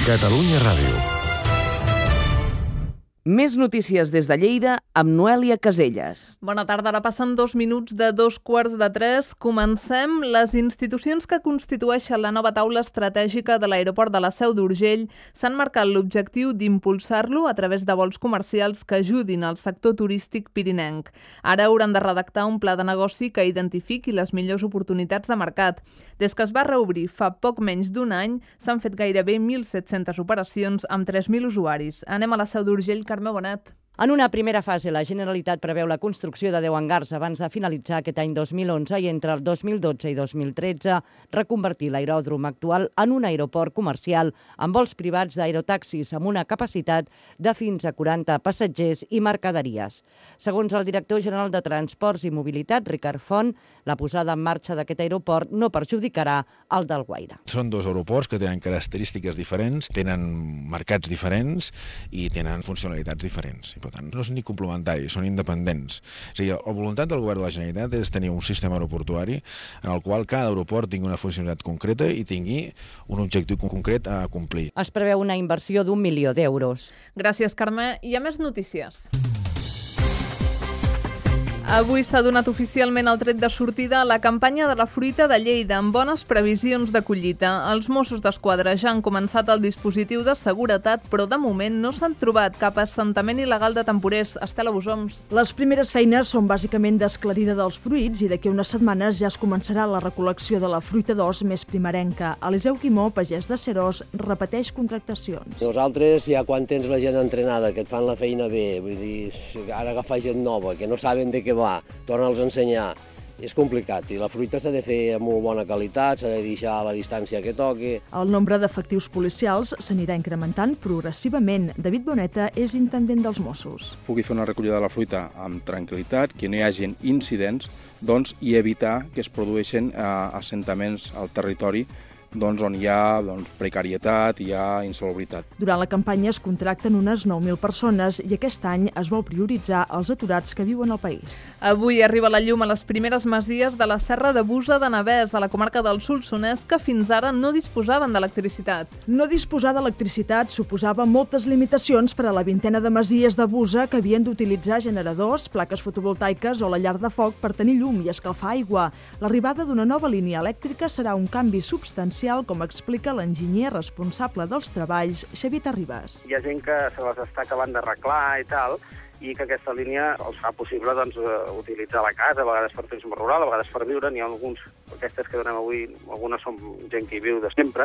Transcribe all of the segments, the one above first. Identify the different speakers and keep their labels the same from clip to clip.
Speaker 1: Catalunya Ràdio.
Speaker 2: Més notícies des de Lleida amb Noèlia Caselles.
Speaker 3: Bona tarda, ara passen 2 minuts de 2:15. Comencem. Les institucions que constitueixen la nova taula estratègica de l'aeroport de la Seu d'Urgell s'han marcat l'objectiu d'impulsar-lo a través de vols comercials que ajudin al sector turístic pirinenc. Ara hauran de redactar un pla de negoci que identifiqui les millors oportunitats de mercat. Des que es va reobrir fa poc menys d'un any, s'han fet gairebé 1.700 operacions amb 3.000 usuaris. Anem a la Seu d'Urgell. Carme Bonet.
Speaker 4: En una primera fase, la Generalitat preveu la construcció de 10 hangars abans de finalitzar aquest any 2011 i entre el 2012 i 2013 reconvertir l'aeròdrom actual en un aeroport comercial amb vols privats d'aerotaxis amb una capacitat de fins a 40 passatgers i mercaderies. Segons el director general de Transports i Mobilitat, Ricard Font, la posada en marxa d'aquest aeroport no perjudicarà el d'Alguaire.
Speaker 5: Són dos aeroports que tenen característiques diferents, tenen mercats diferents i tenen funcionalitats diferents. Per tant, no són ni complementaris, són independents. És a dir, la voluntat del govern de la Generalitat és tenir un sistema aeroportuari en el qual cada aeroport tingui una funcionalitat concreta i tingui un objectiu concret a complir.
Speaker 4: Es preveu una inversió d'1 milió d'euros.
Speaker 3: Gràcies, Carme. Hi ha més notícies. Avui s'ha donat oficialment el tret de sortida a la campanya de la fruita de Lleida amb bones previsions de collita. Els Mossos d'Esquadra ja han començat el dispositiu de seguretat, però de moment no s'han trobat cap assentament il·legal de temporers. Estela Bosoms.
Speaker 6: Les primeres feines són bàsicament d'esclarida dels fruits i d'aquí unes setmanes ja es començarà la recol·lecció de la fruita d'os més primerenca. Eliseu Quimó, pagès de Serós, repeteix contractacions.
Speaker 7: Nosaltres, ja quan tens la gent entrenada, que et fan la feina bé, vull dir, ara agafar gent nova, que no saben de què va, torna'ls a ensenyar, és complicat. I la fruita s'ha de fer amb molt bona qualitat, s'ha de deixar a la distància que toqui.
Speaker 6: El nombre d'efectius policials s'anirà incrementant progressivament. David Boneta és intendent dels Mossos.
Speaker 8: Pugui fer una recollida de la fruita amb tranquil·litat, que no hi hagi incidents, i evitar que es produeixin assentaments al territori on hi ha precarietat i hi ha insalubritat.
Speaker 6: Durant la campanya es contracten unes 9.000 persones i aquest any es vol prioritzar els aturats que viuen al país.
Speaker 3: Avui arriba la llum a les primeres masies de la Serra de Busa de Navès, a la comarca del Solsonès, que fins ara no disposaven d'electricitat.
Speaker 6: No disposar d'electricitat suposava moltes limitacions per a la vintena de masies de Busa que havien d'utilitzar generadors, plaques fotovoltaiques o la llar de foc per tenir llum i escalfar aigua. L'arribada d'una nova línia elèctrica serà un canvi substancial, com explica l'enginyer responsable dels treballs, Xavier Terribas.
Speaker 9: Hi ha gent que se les està acabant d'arreglar i tal, i que aquesta línia els fa possible utilitzar la casa, a vegades per turisme rural, a vegades per viure. N'hi ha alguns, aquestes que donem avui, algunes són gent que hi viu de sempre,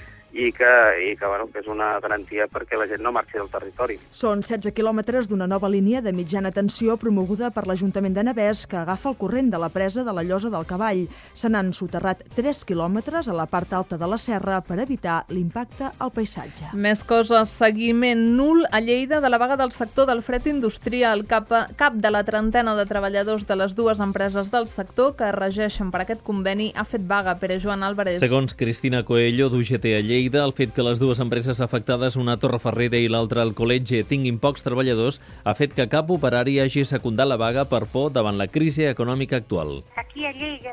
Speaker 9: i que és una garantia perquè la gent no marxi del territori.
Speaker 6: Són 16 quilòmetres d'una nova línia de mitjana tensió promoguda per l'Ajuntament de Navès que agafa el corrent de la presa de la Llosa del Cavall. Se n'han soterrat 3 quilòmetres a la part alta de la serra per evitar l'impacte al paisatge.
Speaker 3: Més coses. Seguiment nul a Lleida de la vaga del sector del fret industrial. Cap de la trentena de treballadors de les dues empreses del sector que es regeixen per aquest conveni ha fet vaga. Pere Joan Álvarez.
Speaker 10: Segons Cristina Coello, d'UGT a Lleida, el fet que les dues empreses afectades, una a Torreferrera i l'altra al Col·legi, tinguin pocs treballadors, ha fet que cap operari hagi secundat la vaga per por davant la crisi econòmica actual.
Speaker 11: Aquí a Lleida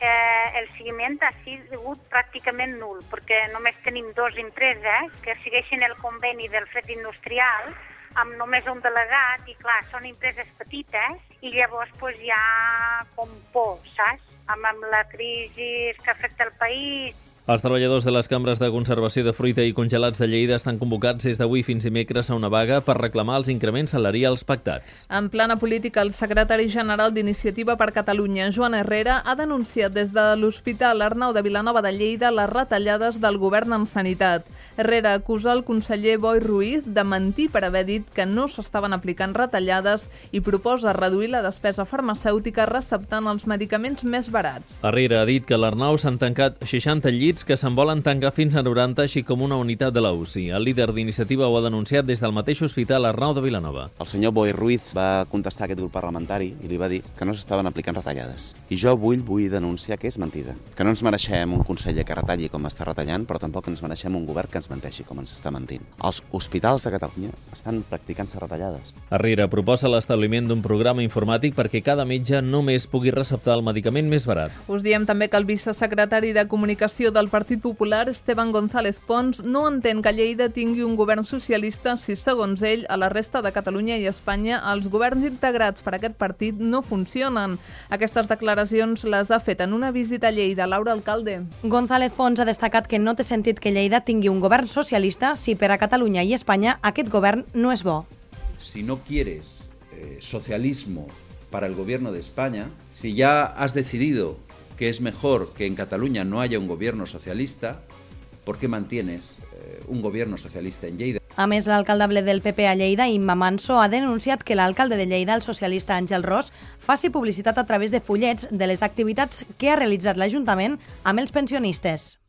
Speaker 11: el seguiment ha sigut pràcticament nul, perquè només tenim 2 empreses que segueixen el conveni del fred industrial amb només un delegat i, clar, són empreses petites i llavors hi ha com por, saps? Amb la crisi que afecta el país.
Speaker 10: Els treballadors de les cambres de conservació de fruita i congelats de Lleida estan convocats des d'avui fins dimecres a una vaga per reclamar els increments salarials pactats.
Speaker 3: En plana política, el secretari general d'Iniciativa per Catalunya, Joan Herrera, ha denunciat des de l'Hospital Arnau de Vilanova de Lleida les retallades del govern en sanitat. Herrera acusa el conseller Boi Ruiz de mentir per haver dit que no s'estaven aplicant retallades i proposa reduir la despesa farmacèutica receptant els medicaments més barats.
Speaker 10: Herrera ha dit que a l'Arnau s'han tancat 60 llits que se'n volen tancar fins a 90, així com una unitat de la UCI. El líder d'Iniciativa ho ha denunciat des del mateix hospital Arnau de Vilanova.
Speaker 12: El senyor Boi Ruiz va contestar a aquest grup parlamentari i li va dir que no s'estaven aplicant retallades. I jo vull denunciar que és mentida. Que no ens mereixem un conseller que retalli com està retallant, però tampoc ens mereixem un govern que ens menteixi com ens està mentint. Els hospitals de Catalunya estan practicant-se retallades.
Speaker 10: Herrera proposa l'establiment d'un programa informàtic perquè cada metge només pugui receptar el medicament més barat.
Speaker 3: Us diem també que el vicesecretari de Comunicació del del Partit Popular, Esteban González Pons, no entén que Lleida tingui un govern socialista si, segons ell, a la resta de Catalunya i Espanya els governs integrats per aquest partit no funcionen. Aquestes declaracions les ha fet en una visita a Lleida. Laura Alcalde.
Speaker 1: González Pons ha destacat que no té sentit que Lleida tingui un govern socialista si per a Catalunya i Espanya aquest govern no és bo.
Speaker 13: Si no quieres socialismo para el gobierno de España, si ya has decidido que es mejor que en Cataluña no haya un gobierno socialista, ¿por qué mantienes un gobierno socialista en Lleida?
Speaker 1: A més, l'alcaldable del PP a Lleida, Imma Manso, ha denunciat que l'alcalde de Lleida, el socialista Àngel Ros, faci publicitat a través de fullets de les activitats que ha realitzat l'Ajuntament amb els pensionistes.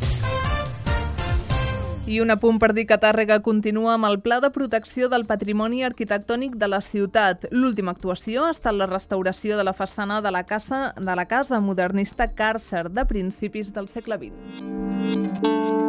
Speaker 3: I un apunt per dir que Tàrrega continua amb el Pla de Protecció del Patrimoni Arquitectònic de la ciutat. L'última actuació ha estat la restauració de la façana de la casa modernista Càrcer de principis del segle XX.